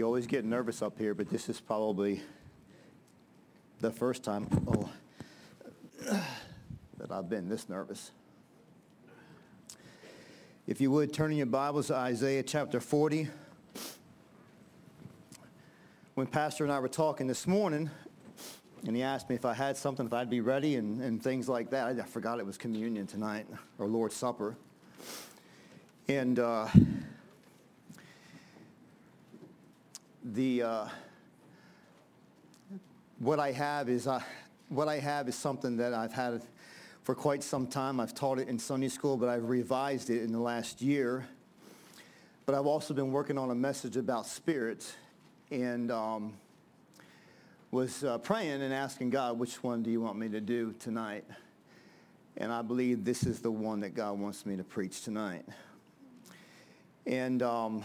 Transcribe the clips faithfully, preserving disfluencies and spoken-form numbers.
You always get nervous up here, but this is probably the first time oh, that I've been this nervous. If you would, turn in your Bibles to Isaiah chapter forty. When Pastor and I were talking this morning, and he asked me if I had something, if I'd be ready, and, and things like that. I, I forgot it was communion tonight, or Lord's Supper. And uh, the uh, what I have is uh, what I have is something that I've had for quite some time. I've taught it in Sunday school, but I've revised it in the last year. But I've also been working on a message about spirits, and um, was uh, praying and asking God, which one do you want me to do tonight? And I believe this is the one that God wants me to preach tonight. And um,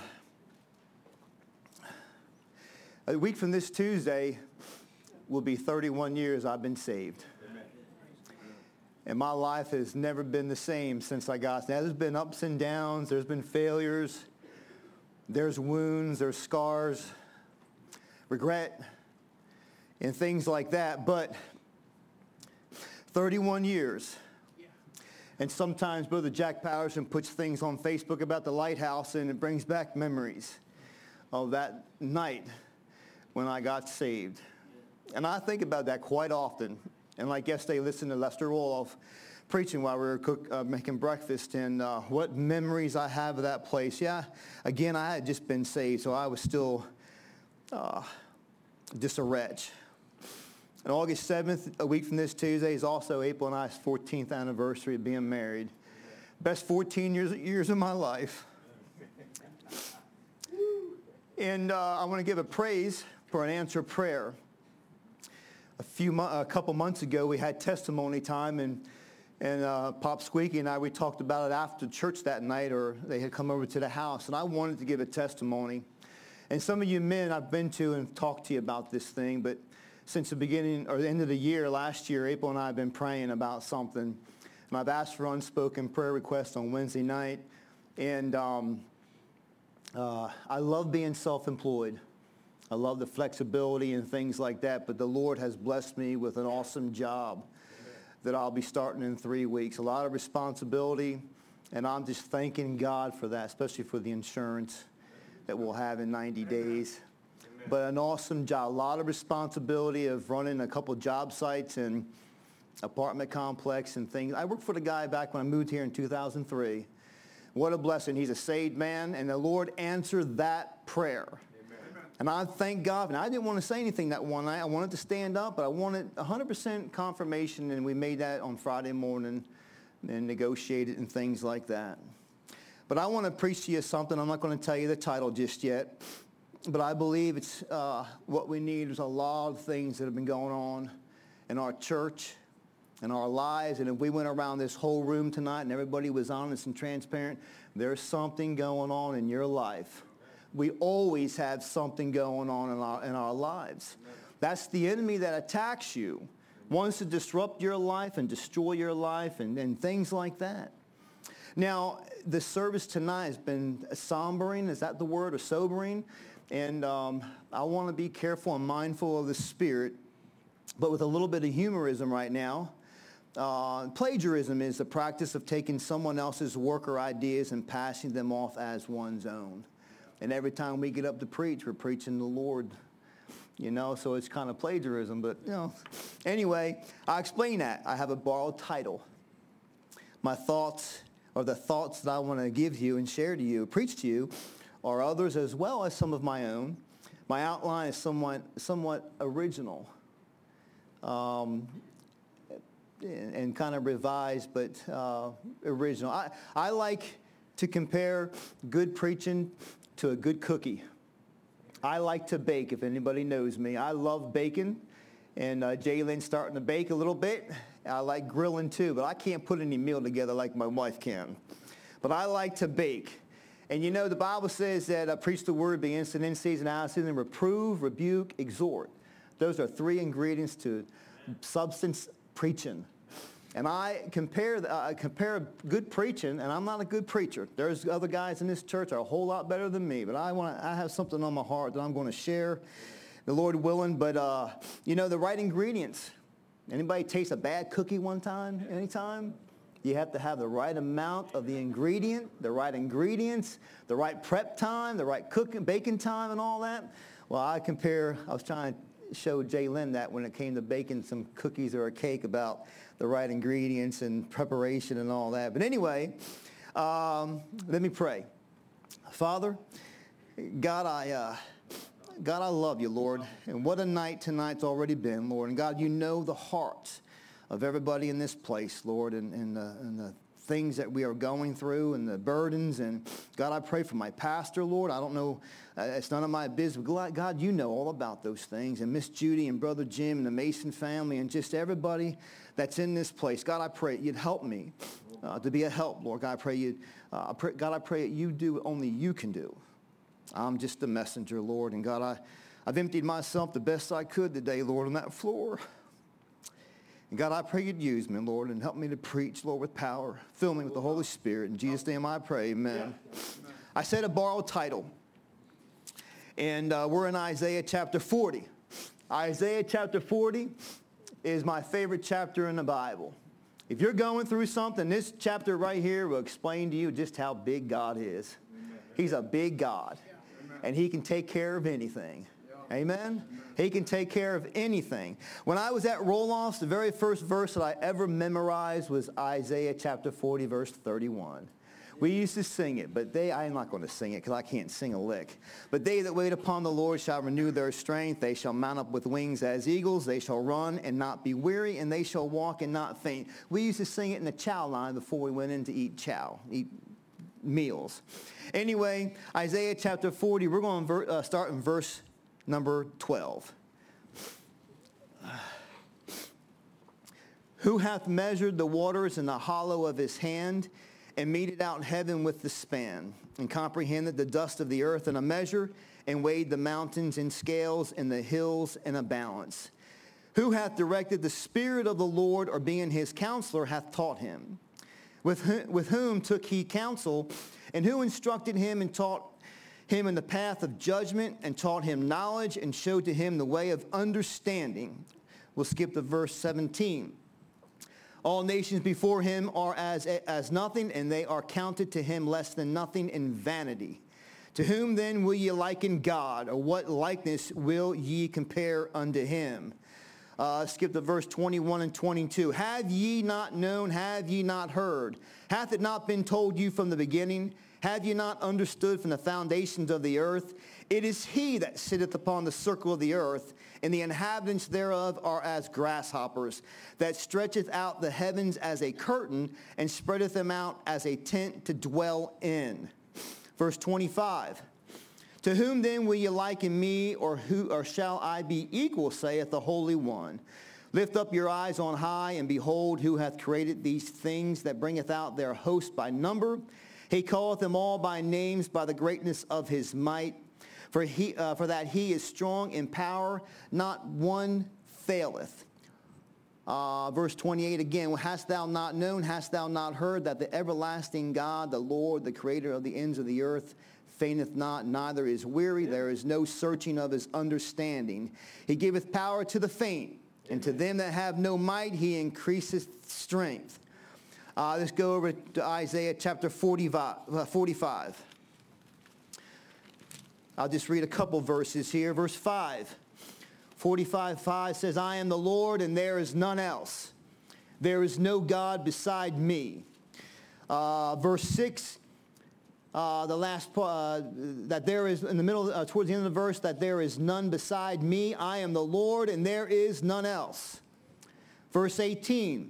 a week from this Tuesday will be thirty-one years I've been saved. Amen. And my life has never been the same since I got there. There's been ups and downs. There's been failures. There's wounds. There's scars. Regret. And things like that. But thirty-one years. And sometimes Brother Jack Patterson puts things on Facebook about the lighthouse, and it brings back memories of that night when I got saved. And I think about that quite often. And like yesterday, I listened to Lester Roloff preaching while we were cook, uh, making breakfast, and uh, what memories I have of that place. Yeah, again, I had just been saved, so I was still uh, just a wretch. And August seventh, a week from this Tuesday, is also April and I's fourteenth anniversary of being married. Best fourteen years, years of my life. And uh, I want to give a praise for an answered prayer. A few, a couple months ago, we had testimony time, and and uh, Pop Squeaky and I, we talked about it after church that night, or they had come over to the house, and I wanted to give a testimony. And some of you men I've been to and talked to you about this thing, but since the beginning or the end of the year, last year, April and I have been praying about something. And I've asked for unspoken prayer requests on Wednesday night. And um, uh, I love being self-employed. I love the flexibility and things like that. But the Lord has blessed me with an awesome job that I'll be starting in three weeks. A lot of responsibility. And I'm just thanking God for that, especially for the insurance that we'll have in ninety days. But an awesome job, a lot of responsibility of running a couple job sites and apartment complex and things. I worked for the guy back when I moved here in two thousand three. What a blessing. He's a saved man, and the Lord answered that prayer. Amen. And I thank God. And I didn't want to say anything that one night. I wanted to stand up, but I wanted one hundred percent confirmation, and we made that on Friday morning and negotiated and things like that. But I want to preach to you something. I'm not going to tell you the title just yet. But I believe it's uh, what we need. There's a lot of things that have been going on in our church, in our lives. And if we went around this whole room tonight and everybody was honest and transparent, there's something going on in your life. We always have something going on in our, in our lives. That's the enemy that attacks you, wants to disrupt your life and destroy your life and, and things like that. Now, the service tonight has been sombering. Is that the word? Or sobering? And um, I want to be careful and mindful of the spirit, but with a little bit of humorism right now. Uh, plagiarism is the practice of taking someone else's work or ideas and passing them off as one's own. And every time we get up to preach, we're preaching the Lord, you know, so it's kind of plagiarism. But, you know, anyway, I'll explain that. I have a borrowed title. My thoughts, or the thoughts that I want to give you and share to you, preach to you, or others as well as some of my own. My outline is somewhat somewhat original um, and, and kind of revised, but uh, original. I, I like to compare good preaching to a good cookie. I like to bake, if anybody knows me. I love baking, and uh, Jalen's starting to bake a little bit. I like grilling too, but I can't put any meal together like my wife can. But I like to bake. And you know, the Bible says that uh, preach the word, be instant in season, out of season, reprove, rebuke, exhort. Those are three ingredients to substance preaching. And I compare, uh, compare good preaching, and I'm not a good preacher. There's other guys in this church that are a whole lot better than me, but I want I have something on my heart that I'm going to share, the Lord willing. But, uh, you know, the right ingredients. Anybody taste a bad cookie one time, anytime? You have to have the right amount of the ingredient, the right ingredients, the right prep time, the right cooking, baking time, and all that. Well, I compare, I was trying to show Jay Lynn that when it came to baking some cookies or a cake about the right ingredients and preparation and all that. But anyway, um, let me pray. Father, God, I... Uh, God, I love you, Lord, and what a night tonight's already been, Lord. And God, you know the hearts of everybody in this place, Lord, and, and, the, and the things that we are going through and the burdens. And God, I pray for my pastor, Lord. I don't know, uh, it's none of my business. But God, you know all about those things. And Miss Judy and Brother Jim and the Mason family and just everybody that's in this place. God, I pray you'd help me uh, to be a help, Lord. God, I pray you, uh, God, I pray that you do what only you can do. I'm just a messenger, Lord. And God, I, I've emptied myself the best I could today, Lord, on that floor. And God, I pray you'd use me, Lord, and help me to preach, Lord, with power. Fill me with the Holy Spirit. In Jesus' name I pray, amen. I said a borrowed title. And uh, we're in Isaiah chapter forty. Isaiah chapter forty is my favorite chapter in the Bible. If you're going through something, this chapter right here will explain to you just how big God is. He's a big God. And he can take care of anything. Amen? He can take care of anything. When I was at Roloff's, the very first verse that I ever memorized was Isaiah chapter forty, verse thirty-one. We used to sing it, but they, I'm not going to sing it because I can't sing a lick. But they that wait upon the Lord shall renew their strength. They shall mount up with wings as eagles. They shall run and not be weary, and they shall walk and not faint. We used to sing it in the chow line before we went in to eat chow, eat meals. Anyway, Isaiah chapter forty, we're going to uh, start in verse number twelve. Who hath measured the waters in the hollow of his hand, and meted out heaven with the span, and comprehended the dust of the earth in a measure, and weighed the mountains in scales, and the hills in a balance? Who hath directed the Spirit of the Lord, or being his counselor, hath taught him? With whom, with whom took he counsel, and who instructed him and taught him in the path of judgment, and taught him knowledge, and showed to him the way of understanding? We'll skip to verse seventeen. All nations before him are as, as nothing, and they are counted to him less than nothing in vanity. To whom then will ye liken God, or what likeness will ye compare unto him? Uh, skip to verse twenty-one and twenty-two. Have ye not known, have ye not heard? Hath it not been told you from the beginning? Have ye not understood from the foundations of the earth? It is he that sitteth upon the circle of the earth, and the inhabitants thereof are as grasshoppers, that stretcheth out the heavens as a curtain, and spreadeth them out as a tent to dwell in. Verse twenty-five. To whom then will ye liken me, or who, or shall I be equal, saith the Holy One? Lift up your eyes on high, and behold, who hath created these things, that bringeth out their host by number. He calleth them all by names, by the greatness of his might. For he, uh, for that he is strong in power, not one faileth. Uh, verse twenty-eight again, hast thou not known, hast thou not heard, that the everlasting God, the Lord, the creator of the ends of the earth, fainteth not, neither is weary. There is no searching of his understanding. He giveth power to the faint, and to them that have no might he increaseth strength. Uh, let's go over to Isaiah chapter forty-five. I'll just read a couple verses here. Verse five. forty-five five says, I am the Lord, and there is none else. There is no God beside me. Uh, verse six. Uh, the last, uh, that there is, in the middle, uh, towards the end of the verse, that there is none beside me. I am the Lord, and there is none else. Verse eighteen,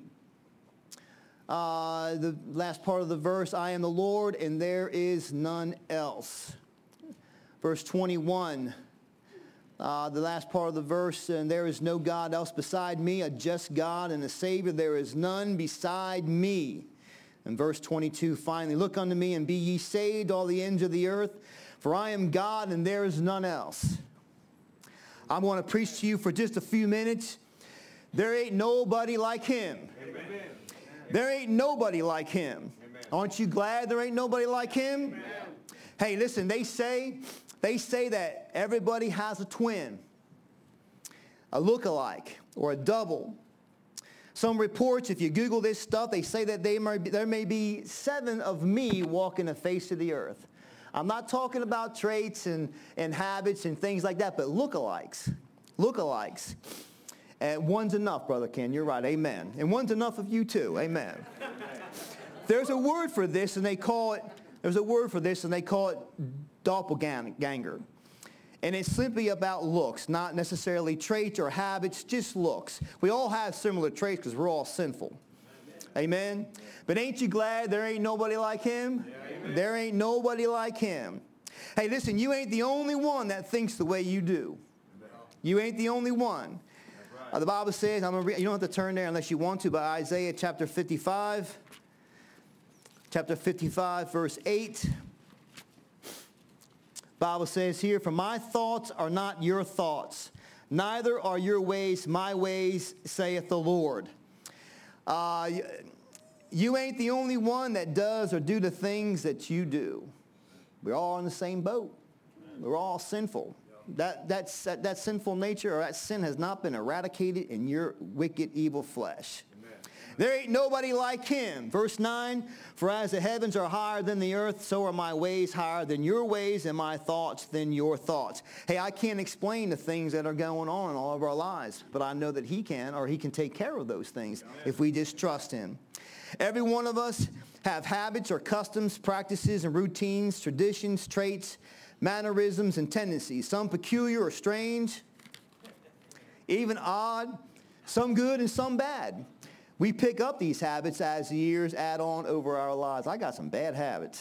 uh, the last part of the verse, I am the Lord, and there is none else. Verse twenty-one, uh, the last part of the verse, and there is no God else beside me, a just God and a Savior. There is none beside me. And verse twenty-two, finally, look unto me and be ye saved, all the ends of the earth, for I am God and there is none else. I'm going to preach to you for just a few minutes. There ain't nobody like him. Amen. There ain't nobody like him. Amen. Aren't you glad there ain't nobody like him? Amen. Hey, listen, they say, they say that everybody has a twin, a look-alike, or a double. Some reports, if you Google this stuff, they say that they may be, there may be seven of me walking the face of the earth. I'm not talking about traits and, and habits and things like that, but look-alikes. Look-alikes. And one's enough, Brother Ken. You're right. Amen. And one's enough of you too. Amen. There's a word for this, and they call it, there's a word for this, and they call it doppelganger. And it's simply about looks, not necessarily traits or habits, just looks. We all have similar traits because we're all sinful. Amen. Amen? But ain't you glad there ain't nobody like him? Yeah, there ain't nobody like him. Hey, listen, you ain't the only one that thinks the way you do. You ain't the only one. Right. Uh, the Bible says, I'm gonna re- you don't have to turn there unless you want to, but Isaiah chapter fifty-five. Chapter fifty-five, verse eight. Bible says here, for my thoughts are not your thoughts, neither are your ways my ways, saith the Lord. Uh, you ain't the only one that does or do the things that you do. We're all in the same boat. We're all sinful. That, that's, that, that sinful nature or that sin has not been eradicated in your wicked, evil flesh. There ain't nobody like him. Verse nine, for as the heavens are higher than the earth, so are my ways higher than your ways and my thoughts than your thoughts. Hey, I can't explain the things that are going on in all of our lives, but I know that he can, or he can take care of those things if we just trust him. Every one of us have habits or customs, practices and routines, traditions, traits, mannerisms and tendencies, some peculiar or strange, even odd, some good and some bad. We pick up these habits as the years add on over our lives. I got some bad habits.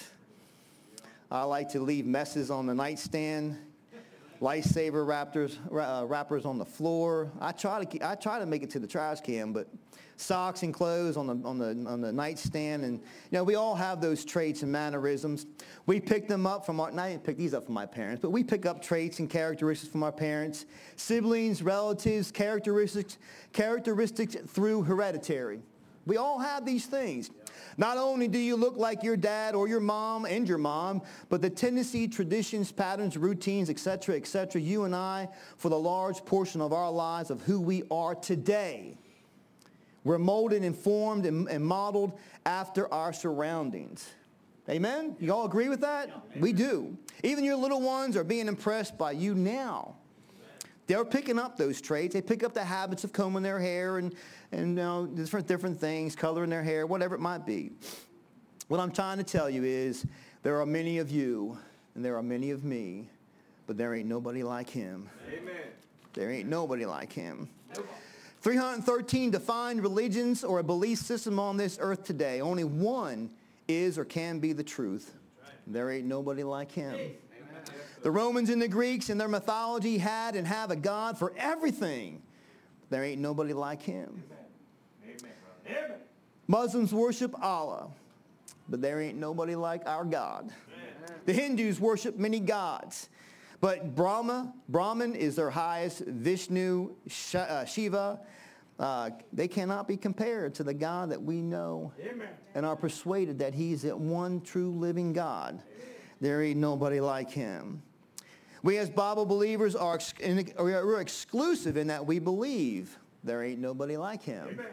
I like to leave messes on the nightstand, Lifesaver wrappers, uh, wrappers on the floor. I try to keep, I try to make it to the trash can, but socks and clothes on the on the on the nightstand, and you know we all have those traits and mannerisms. We pick them up from our. And I didn't pick these up from my parents, but we pick up traits and characteristics from our parents, siblings, relatives, characteristics, characteristics through hereditary. We all have these things. Not only do you look like your dad or your mom and your mom, but the tendency, traditions, patterns, routines, et cetera, et cetera, you and I, for the large portion of our lives of who we are today, we're molded and formed and, and modeled after our surroundings. Amen? You all agree with that? Yeah. We do. Even your little ones are being impressed by you now. They're picking up those traits. They pick up the habits of combing their hair and, and you know, different, different things, coloring their hair, whatever it might be. What I'm trying to tell you is there are many of you and there are many of me, but there ain't nobody like him. Amen. There ain't nobody like him. Nope. three hundred thirteen defined religions or a belief system on this earth today. Only one is or can be the truth. Right. There ain't nobody like him. Hey. The Romans and the Greeks in their mythology had and have a God for everything. There ain't nobody like him. Amen. Amen. Muslims worship Allah, but there ain't nobody like our God. Amen. The Hindus worship many gods, but Brahma, Brahman is their highest, Vishnu, Shiva, uh, they cannot be compared to the God that we know. Amen. And are persuaded that he's the one true living God. Amen. There ain't nobody like him. We as Bible believers are ex- we're exclusive in that we believe there ain't nobody like him. Amen.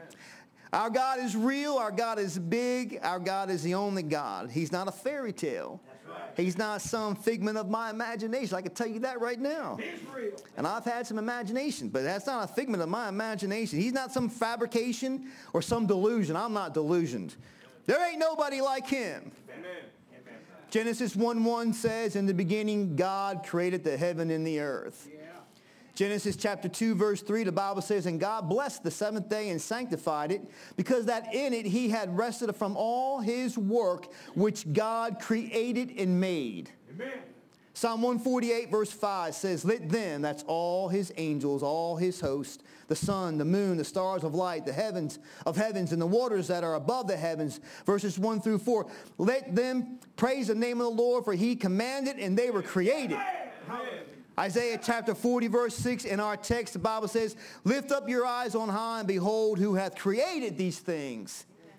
Our God is real. Our God is big. Our God is the only God. He's not a fairy tale. That's right. He's not some figment of my imagination. I can tell you that right now. He's real. And I've had some imagination, but that's not a figment of my imagination. He's not some fabrication or some delusion. I'm not delusioned. There ain't nobody like him. Amen. Genesis one one says, in the beginning, God created the heaven and the earth. Yeah. Genesis chapter two, verse three, the Bible says, and God blessed the seventh day and sanctified it, because that in it he had rested from all his work which God created and made. Amen. Psalm one forty-eight, verse five says, let them, that's all his angels, all his host, the sun, the moon, the stars of light, the heavens of heavens, and the waters that are above the heavens, verses one through four, let them praise the name of the Lord, for he commanded and they were created. Amen. Isaiah chapter forty, verse six, in our text, the Bible says, lift up your eyes on high and behold who hath created these things.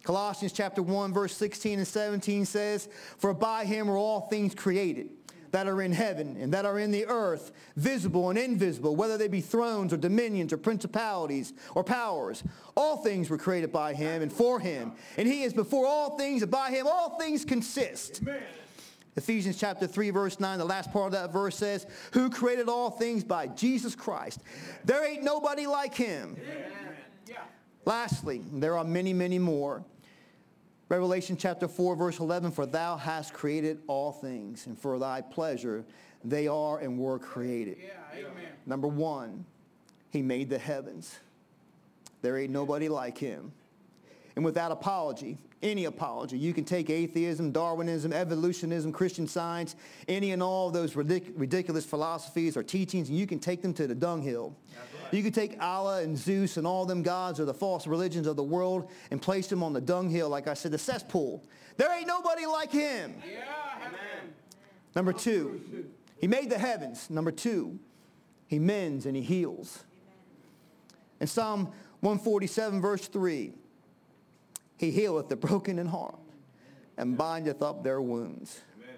Colossians chapter one, verse sixteen and seventeen says, "For by him are all things created, that are in heaven and that are in the earth, visible and invisible, whether they be thrones or dominions or principalities or powers. All things were created by him and for him. And he is before all things, and by him all things consist." Amen. Ephesians chapter three, verse nine, the last part of that verse says, "Who created all things by Jesus Christ." There ain't nobody like him. Amen. Yeah. Lastly, there are many, many more. Revelation chapter four, verse eleven, "For thou hast created all things, and for thy pleasure they are and were created." Yeah, amen. Number one, he made the heavens. There ain't nobody like him. And without apology, any apology, you can take atheism, Darwinism, evolutionism, Christian Science, any and all of those ridic- ridiculous philosophies or teachings, and you can take them to the dunghill. Right. You can take Allah and Zeus and all them gods or the false religions of the world and place them on the dunghill, like I said, the cesspool. There ain't nobody like him. Yeah. Amen. Number two, he made the heavens. Number two, he mends and he heals. In Psalm one forty-seven, verse three, "He healeth the broken in heart, and bindeth up their wounds." Amen.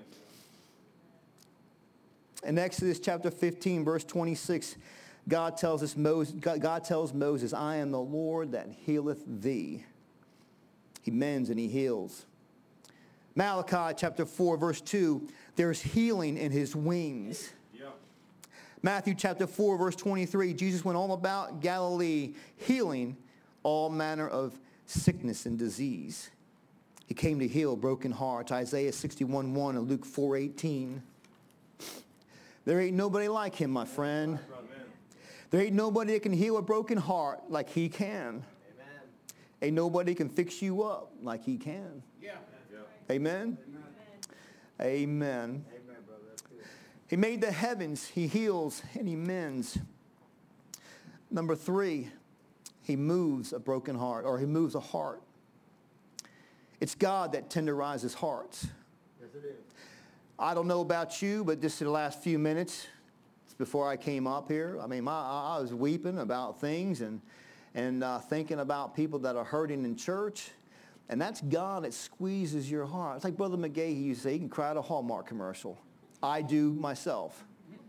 In Exodus chapter fifteen, verse twenty-six, God tells us Moses, God tells Moses, "I am the Lord that healeth thee." He mends and he heals. Malachi chapter four, verse two, "There's healing in his wings." Yeah. Matthew chapter four, verse twenty-three, Jesus went all about Galilee, healing all manner of sickness and disease. He came to heal broken hearts. Isaiah sixty-one one and Luke four eighteen. There ain't nobody like him, my friend. There ain't nobody that can heal a broken heart like he can. Amen. Ain't nobody can fix you up like he can. Yeah. Amen? Amen. Amen. Amen, brother. That's good. He made the heavens. He heals and he mends. Number three, he moves a broken heart, or he moves a heart. It's God that tenderizes hearts. Yes, it is. I don't know about you, but just in the last few minutes before I came up here, I mean, my, I was weeping about things and, and uh, thinking about people that are hurting in church. And that's God that squeezes your heart. It's like Brother McGahee used to say, he can cry at a Hallmark commercial. I do myself.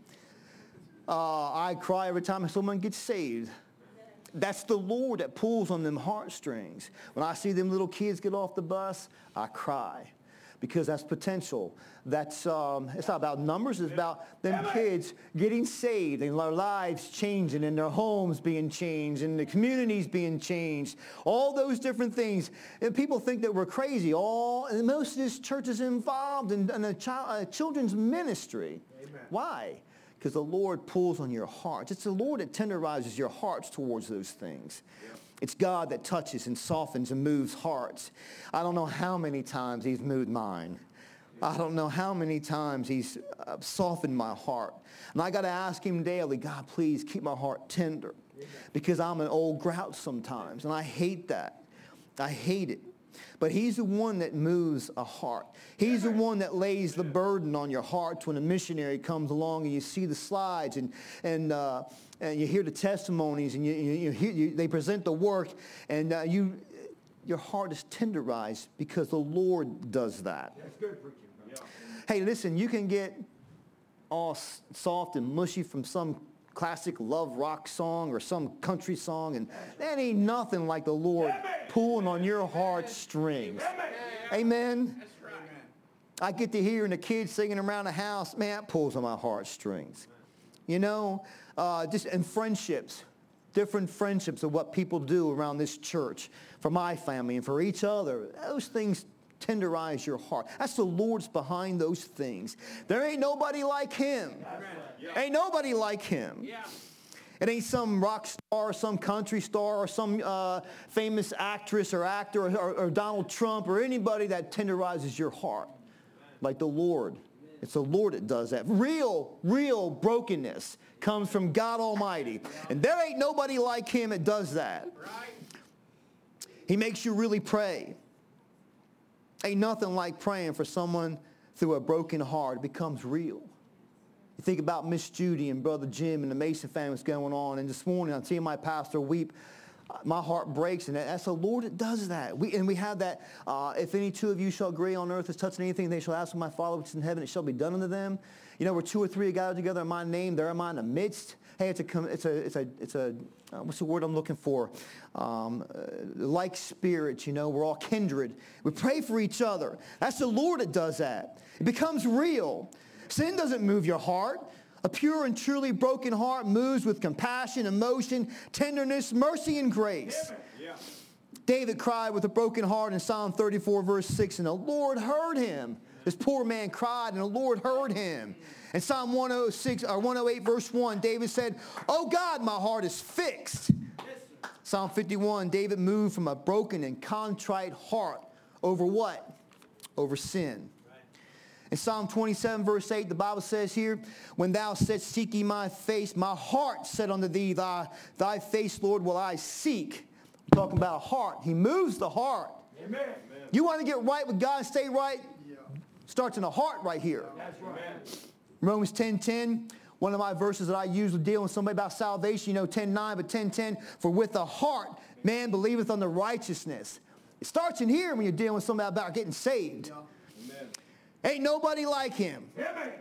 Uh, I cry every time someone gets saved. That's the Lord that pulls on them heartstrings. When I see them little kids get off the bus, I cry. Because that's potential. That's um, it's not about numbers. It's about them kids getting saved and their lives changing and their homes being changed and the communities being changed. All those different things. And people think that we're crazy. All and most of this church is involved in, in a, child, a children's ministry. Amen. Why? Because the Lord pulls on your hearts. It's the Lord that tenderizes your hearts towards those things. Yep. It's God that touches and softens and moves hearts. I don't know how many times he's moved mine. I don't know how many times he's uh, softened my heart. And I got to ask him daily, God, please keep my heart tender. Because I'm an old grouch sometimes, and I hate that. I hate it. But he's the one that moves a heart. He's the one that lays the burden on your heart when a missionary comes along and you see the slides and and uh, and you hear the testimonies and you, you, you hear you, they present the work and uh, you your heart is tenderized because the Lord does that. That's good preaching. Yeah. Hey, listen, you can get all soft and mushy from some classic love rock song or some country song, and that ain't nothing like the Lord pulling on your heartstrings. Amen? That's right. I get to hear the kids singing around the house. Man, that pulls on my heartstrings. You know, uh, just and friendships, different friendships of what people do around this church for my family and for each other. Those things tenderize your heart. That's the Lord's behind those things. There ain't nobody like him. Yeah. Ain't nobody like him. Yeah. It ain't some rock star or some country star or some uh, famous actress or actor or, or, or Donald Trump or anybody that tenderizes your heart like the Lord. It's the Lord that does that. Real, real brokenness comes from God Almighty. And there ain't nobody like him that does that. He makes you really pray. Ain't nothing like praying for someone through a broken heart. It becomes real. You think about Miss Judy and Brother Jim and the Mason family that's going on. And this morning, I'm seeing my pastor weep. my heart breaks, and that's the Lord that does that. We, and we have that, uh, if any two of you shall agree on earth as touching anything, they shall ask of my Father which is in heaven, it shall be done unto them. You know, where two or three are gathered together in my name, there am I in the midst. Hey, it's a, it's a, it's a, it's a uh, what's the word I'm looking for? Um, uh, like spirits, you know, we're all kindred. We pray for each other. That's the Lord that does that. It becomes real. Sin doesn't move your heart. A pure and truly broken heart moves with compassion, emotion, tenderness, mercy, and grace. Yeah, yeah. David cried with a broken heart in Psalm thirty-four, verse six, and the Lord heard him. This poor man cried, and the Lord heard him. In Psalm one oh six, or one oh eight, verse one, David said, "Oh God, my heart is fixed." Yes, Psalm fifty-one, David moved from a broken and contrite heart over what? Over sin. In Psalm twenty-seven, verse eight, the Bible says here, "When thou saidst, seek ye my face, my heart said unto thee, thy, thy face, Lord, will I seek." I'm talking about a heart. He moves the heart. Amen. You want to get right with God and stay right? Yeah. Starts in the heart right here. That's right. Romans ten ten, one of my verses that I use to deal with somebody about salvation, you know, ten nine, but ten ten, "For with the heart man believeth unto righteousness." It starts in here when you're dealing with somebody about getting saved. Yeah. Ain't nobody like him. Amen.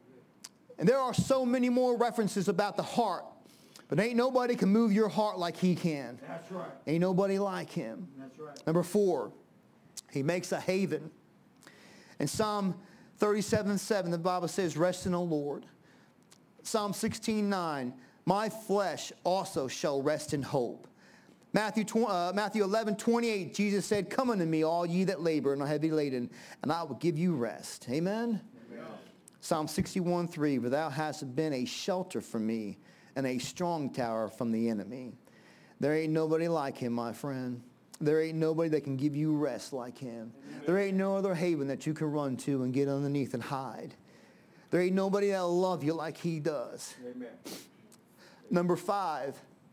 And there are so many more references about the heart. But ain't nobody can move your heart like he can. That's right. Ain't nobody like him. That's right. Number four, he makes a haven. In Psalm thirty-seven seven, the Bible says, "Rest in the Lord." Psalm sixteen nine, "My flesh also shall rest in hope." Matthew, uh, Matthew eleven twenty-eight, Jesus said, "Come unto me, all ye that labor and are heavy laden, and I will give you rest." Amen? Amen. Psalm sixty-one three, "For thou hast been a shelter for me and a strong tower from the enemy." There ain't nobody like him, my friend. There ain't nobody that can give you rest like him. Amen. There ain't no other haven that you can run to and get underneath and hide. There ain't nobody that'll love you like he does. Amen. Number five,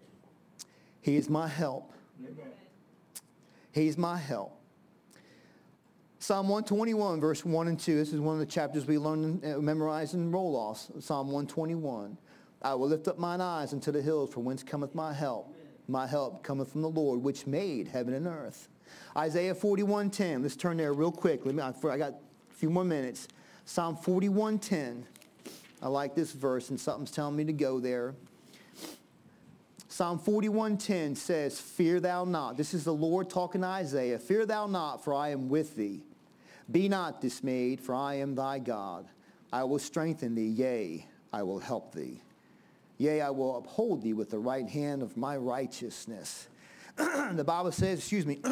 he is my help. Amen. He's my help. Psalm one twenty-one, verse one and two. This is one of the chapters we learn and memorize and roll off. Psalm one twenty-one. "I will lift up mine eyes unto the hills, from whence cometh my help. My help cometh from the Lord, which made heaven and earth." Isaiah forty-one ten. Let's turn there real quick. Let me, I got a few more minutes. Psalm forty-one ten. I like this verse, and something's telling me to go there. Psalm forty-one ten says, "Fear thou not." This is the Lord talking to Isaiah. "Fear thou not, for I am with thee. Be not dismayed, for I am thy God. I will strengthen thee, yea, I will help thee. Yea, I will uphold thee with the right hand of my righteousness." The Bible says, excuse me,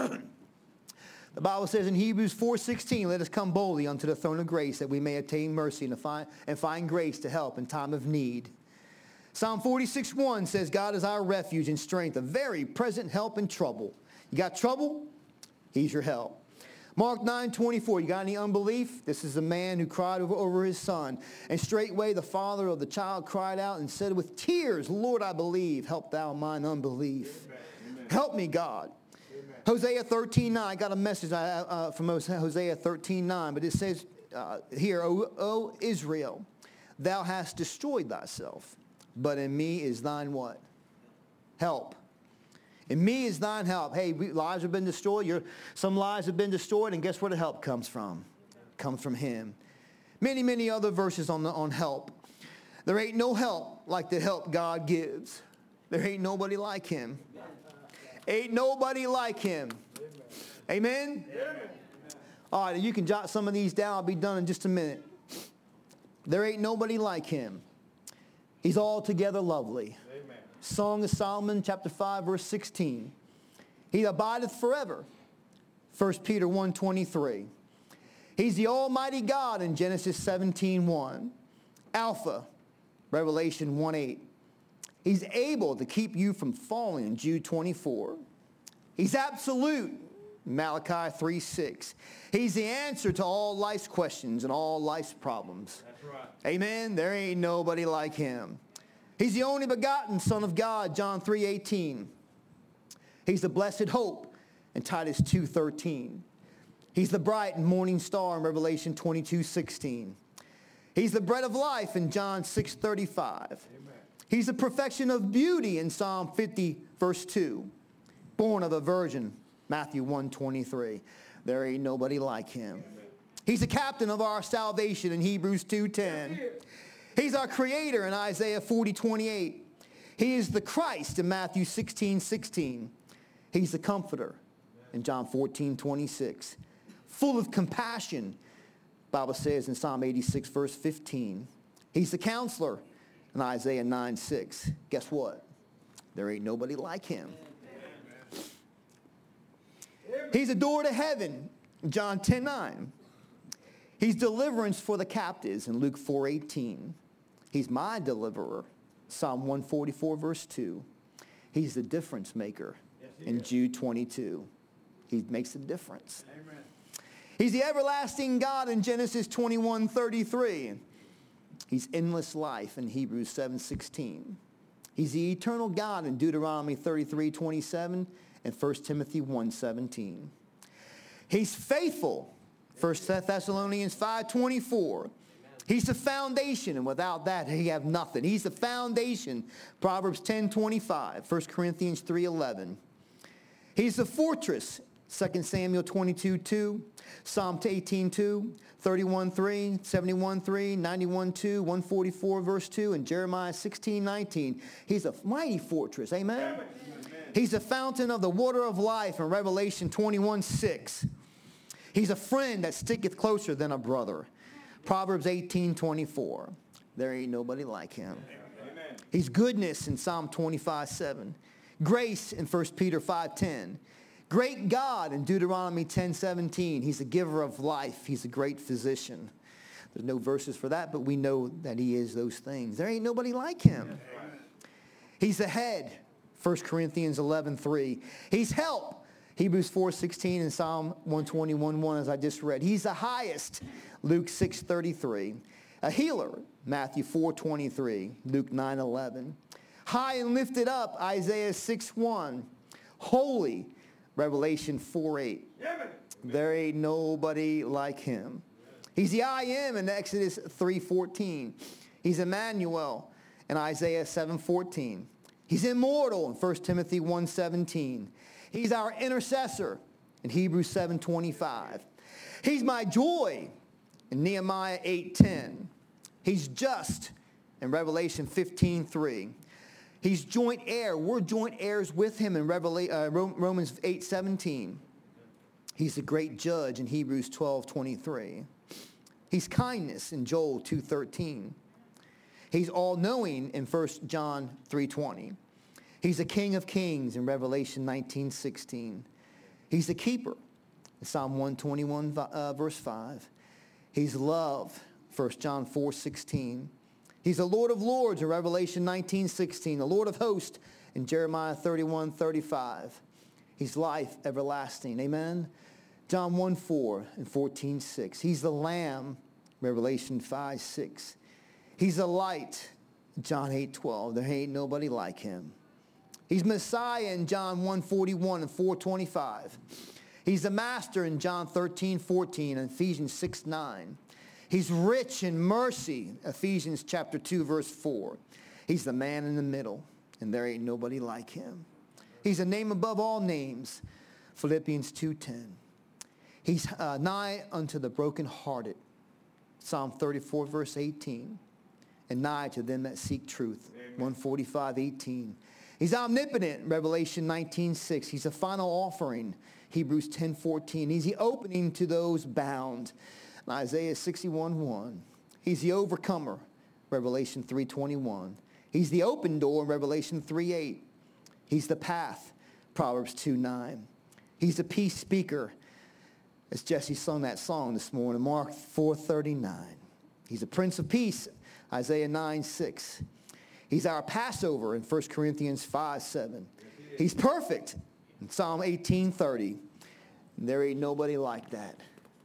the Bible says in Hebrews four sixteen, "Let us come boldly unto the throne of grace, that we may attain mercy and find, and find grace to help in time of need." Psalm forty-six one says, "God is our refuge and strength, a very present help in trouble." You got trouble? He's your help. Mark nine twenty-four, you got any unbelief? This is a man who cried over, over his son. "And straightway the father of the child cried out and said with tears, Lord, I believe. Help thou mine unbelief." Amen. Amen. Help me, God. Amen. Hosea thirteen nine, I got a message uh, from Hosea thirteen nine, but it says uh, here, o, "O Israel, thou hast destroyed thyself, but in me is thine" what? Help. In me is thine help. Hey, we, lives have been destroyed. Your, some lives have been destroyed, and guess where the help comes from? Comes from him. Many, many other verses on, the, on help. There ain't no help like the help God gives. There ain't nobody like him. Ain't nobody like him. Amen? Amen? All right, you can jot some of these down. I'll be done in just a minute. There ain't nobody like him. He's altogether lovely. Amen. Song of Solomon, chapter five, verse sixteen. "He abideth forever." First Peter one twenty-three. He's the Almighty God in Genesis seventeen one. Alpha, Revelation one eight. He's able to keep you from falling in Jude twenty-four. He's absolute, Malachi three six. He's the answer to all life's questions and all life's problems. That's right. Amen. There ain't nobody like him. He's the only begotten Son of God, John three eighteen. He's the blessed hope in Titus two thirteen. He's the bright and morning star in Revelation twenty-two sixteen. He's the bread of life in John six thirty-five. Amen. He's the perfection of beauty in Psalm fifty, verse two. born of a virgin, Matthew one twenty-three. There ain't nobody like him. He's the captain of our salvation in Hebrews two ten. He's our creator in Isaiah forty twenty-eight. He is the Christ in Matthew sixteen sixteen. He's the comforter in John fourteen twenty-six. Full of compassion, Bible says in Psalm eighty-six verse fifteen. He's the counselor in Isaiah nine six. Guess what? There ain't nobody like him. He's a door to heaven, John ten nine. He's deliverance for the captives in Luke four eighteen. He's my deliverer, Psalm one forty-four verse two. He's the difference maker in Jude twenty-two. He makes a difference. Amen. He's the everlasting God in Genesis twenty-one thirty-three. He's endless life in Hebrews seven sixteen. He's the eternal God in Deuteronomy thirty-three twenty-seven and First Timothy one seventeen. He's faithful, First Thessalonians five twenty-four. He's the foundation, and without that, he have nothing. He's the foundation, Proverbs ten twenty-five, First Corinthians three eleven. He's the fortress, Second Samuel twenty-two two, Psalm eighteen two, thirty-one three, seventy-one three, ninety-one two, one forty-four verse two, and Jeremiah sixteen nineteen. He's a mighty fortress, amen? Amen. He's the fountain of the water of life in Revelation twenty-one six. He's a friend that sticketh closer than a brother. Proverbs eighteen twenty-four. There ain't nobody like him. Amen. He's goodness in Psalm twenty-five seven. Grace in First Peter five ten. Great God in Deuteronomy ten seventeen. He's a giver of life. He's a great physician. There's no verses for that, but we know that he is those things. There ain't nobody like him. Amen. He's the head, First Corinthians eleven three. He's help, Hebrews four sixteen and Psalm one twenty-one one, as I just read. He's the highest, Luke six thirty-three. A healer, Matthew four twenty-three, Luke nine eleven. High and lifted up, Isaiah six one. Holy, Revelation four eight. There ain't nobody like him. He's the I am in Exodus three fourteen. He's Emmanuel in Isaiah seven fourteen. He's immortal in First Timothy one seventeen. He's our intercessor in Hebrews seven twenty-five. He's my joy in Nehemiah eight ten. He's just in Revelation fifteen three. He's joint heir. We're joint heirs with him in Revela- uh, Romans eight seventeen. He's the great judge in Hebrews twelve twenty-three. He's kindness in Joel two thirteen. He's all-knowing in First John three twenty. He's the King of kings in Revelation nineteen sixteen. He's the keeper in Psalm one twenty-one uh, verse five. He's love, First John four sixteen. He's the Lord of lords in Revelation nineteen sixteen. The Lord of hosts in Jeremiah thirty-one thirty-five. He's life everlasting. Amen? John one four and fourteen six. He's the Lamb, Revelation five six. He's the light, John eight twelve. There ain't nobody like him. He's Messiah in John one forty-one and four twenty-five. He's the master in John thirteen fourteen and Ephesians six nine. He's rich in mercy, Ephesians chapter two, verse four. He's the man in the middle, and there ain't nobody like him. He's a name above all names, Philippians two ten. He's uh, nigh unto the brokenhearted, Psalm thirty-four, verse eighteen. And nigh to them that seek truth, Amen. one forty-five eighteen. He's omnipotent, Revelation nineteen six. He's a final offering, Hebrews ten fourteen. He's the opening to those bound, Isaiah sixty-one one. He's the overcomer, Revelation three twenty-one. He's the open door, Revelation three eight. He's the path, Proverbs two nine. He's the peace speaker, as Jesse sung that song this morning, Mark four thirty-nine. He's the Prince of Peace, Isaiah nine six. He's our Passover in First Corinthians five seven. He's perfect in Psalm eighteen thirty. There ain't nobody like that.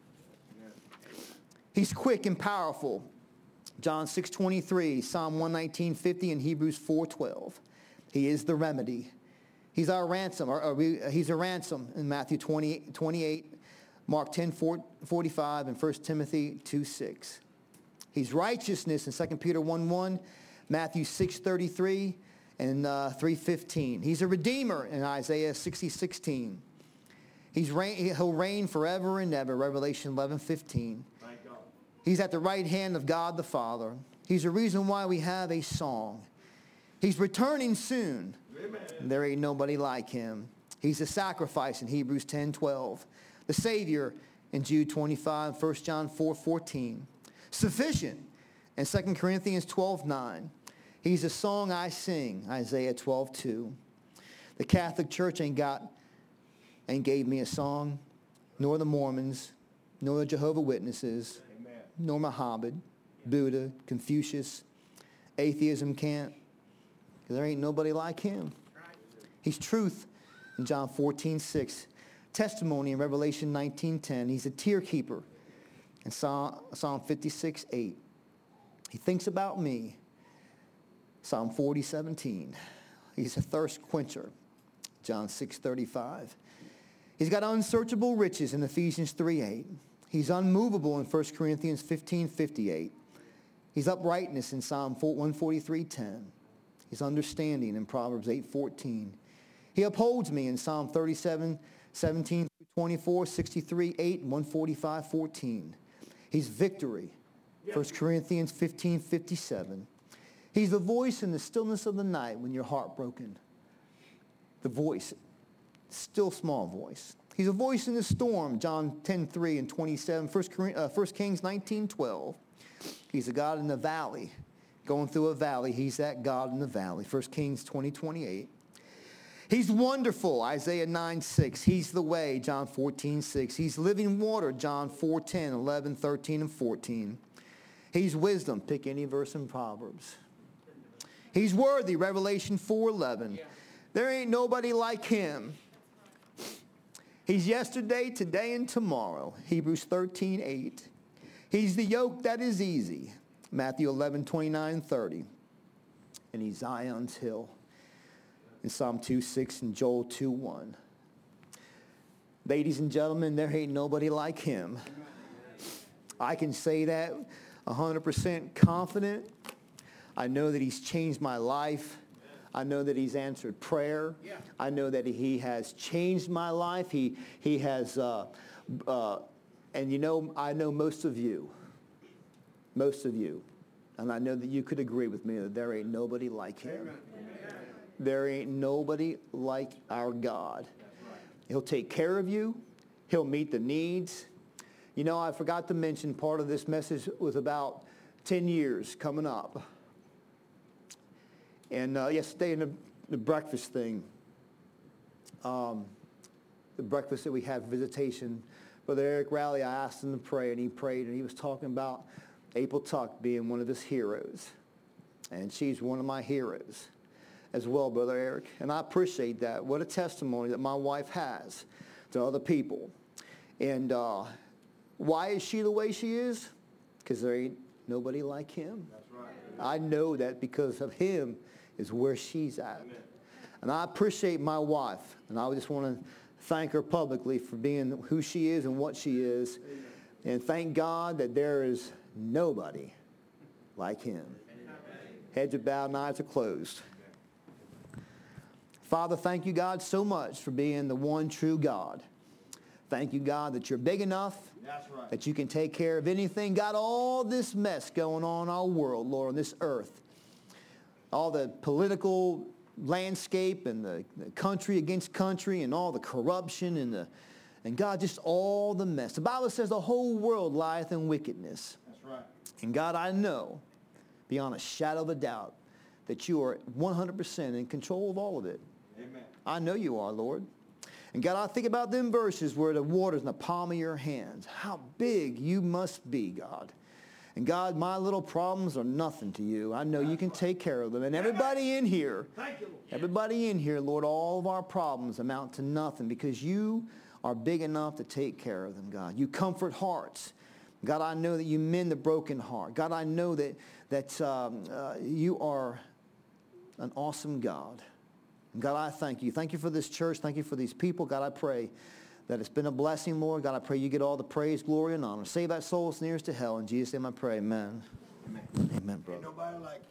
He's quick and powerful. John six twenty-three, Psalm one nineteen fifty, and Hebrews four twelve. He is the remedy. He's our ransom. Or, or we, uh, he's a ransom in Matthew twenty, twenty-eight, Mark ten forty-five, and First Timothy two six. He's righteousness in Second Peter one one, Matthew six thirty-three, in uh, three fifteen. He's a redeemer in Isaiah sixty sixteen. He's reign, he'll reign forever and ever, Revelation eleven fifteen. Thank God. He's at the right hand of God the Father. He's the reason why we have a song. He's returning soon. Amen. There ain't nobody like him. He's a sacrifice in Hebrews ten twelve. The Savior in Jude twenty-five, First John four fourteen. Sufficient in Second Corinthians twelve nine. He's a song I sing, Isaiah twelve two. The Catholic Church ain't got, ain't gave me a song, nor the Mormons, nor the Jehovah's Witnesses, Amen. nor Muhammad, Buddha, Confucius. Atheism can't, because there ain't nobody like him. He's truth in John fourteen six. Testimony in Revelation nineteen ten. He's a tear keeper in Psalm, Psalm fifty-six eight. He thinks about me. Psalm forty seventeen. He's a thirst quencher. John six thirty-five. He's got unsearchable riches in Ephesians three eight. He's unmovable in First Corinthians fifteen fifty-eight. He's uprightness in Psalm one forty-three ten. He's understanding in Proverbs eight fourteen. He upholds me in Psalm thirty-seven seventeen through twenty-four, sixty-three eight, and one forty-five fourteen. He's victory. First Corinthians fifteen fifty-seven. He's the voice in the stillness of the night when you're heartbroken. The voice, still small voice. He's a voice in the storm, John ten three and twenty-seven, First Kings nineteen twelve. He's a God in the valley. Going through a valley, he's that God in the valley, First Kings twenty twenty-eight. He's wonderful, Isaiah nine six. He's the way, John fourteen six. He's living water, John four ten, eleven, thirteen, and fourteen. He's wisdom. Pick any verse in Proverbs. He's worthy, Revelation four eleven. Yeah. There ain't nobody like him. He's yesterday, today, and tomorrow, Hebrews thirteen eight. He's the yoke that is easy, Matthew eleven twenty-nine thirty. And he's Zion's hill in Psalm two six and Joel two one. Ladies and gentlemen, there ain't nobody like him. I can say that one hundred percent confident. I know that he's changed my life. I know that he's answered prayer. Yeah. I know that he has changed my life. He, he has, uh, uh, and you know, I know most of you, most of you, and I know that you could agree with me that there ain't nobody like him. Amen. There ain't nobody like our God. He'll take care of you. He'll meet the needs. You know, I forgot to mention part of this message was about ten years coming up. And uh, yesterday in the, the breakfast thing, um, the breakfast that we had, visitation, Brother Eric Rowley, I asked him to pray, and he prayed, and he was talking about April Tuck being one of his heroes. And she's one of my heroes as well, Brother Eric. And I appreciate that. What a testimony that my wife has to other people. And uh, why is she the way she is? Because there ain't nobody like him. That's right. I know that because of him is where she's at. Amen. And I appreciate my wife. And I just want to thank her publicly for being who she is and what she is. Amen. And thank God that there is nobody like him. Amen. Heads are bowed and eyes are closed. Amen. Father, thank you, God, so much for being the one true God. Thank you, God, that you're big enough. That's right. That you can take care of anything. God, all this mess going on in our world, Lord, on this earth. All the political landscape and the, the country against country and all the corruption and the and God, just all the mess. The Bible says the whole world lieth in wickedness. That's right. And God, I know, beyond a shadow of a doubt, that you are one hundred percent in control of all of it. Amen. I know you are, Lord. And God, I think about them verses where the water's in the palm of your hands. How big you must be, God. And God, my little problems are nothing to you. I know you can take care of them. And everybody in here, everybody in here, Lord, all of our problems amount to nothing because you are big enough to take care of them, God. You comfort hearts. God, I know that you mend the broken heart. God, I know that, that um, uh, you are an awesome God. And God, I thank you. Thank you for this church. Thank you for these people. God, I pray that it's been a blessing, Lord. God, I pray you get all the praise, glory, and honor. Save that soul nearest to hell. In Jesus' name I pray. Amen. Amen, Amen brother. Ain't nobody like